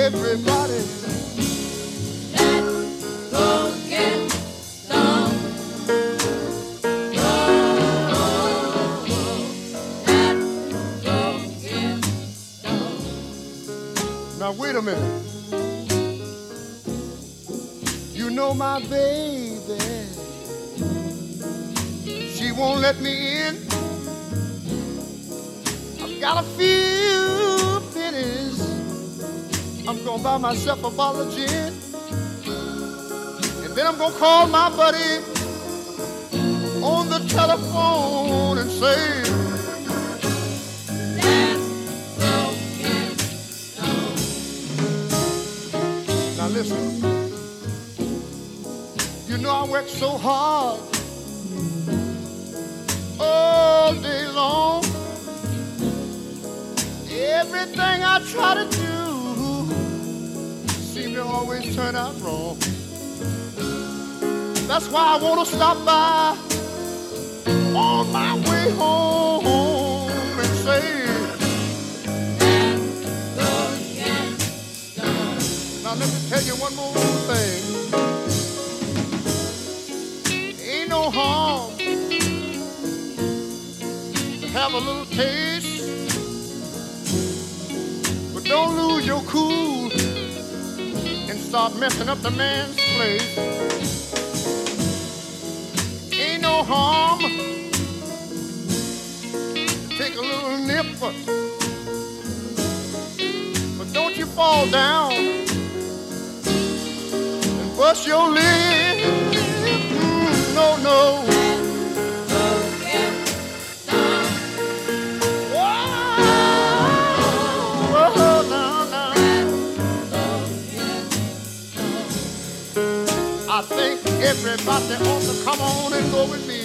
everybody. Let's go get some. Let's go get some. Now wait a minute. You know my baby, she won't let me in. I've got a few pennies. I'm gonna buy myself a bottle of gin, and then I'm gonna call my buddy on the telephone and say, Let's go get some. now listen, you know I work so hard all day long. Everything I try to do seems to always turn out wrong. That's why I want to stop by on my way home and say, Let's go get some. now let me tell you one more thing. Ain't no harm to have a little taste, but don't lose your cool and start messing up the man's place. Ain't no harm to take a little nip, but don't you fall down and bust your lip. No, no. Go get some. Whoa, now. Go get some. I think everybody ought to come on and go with me.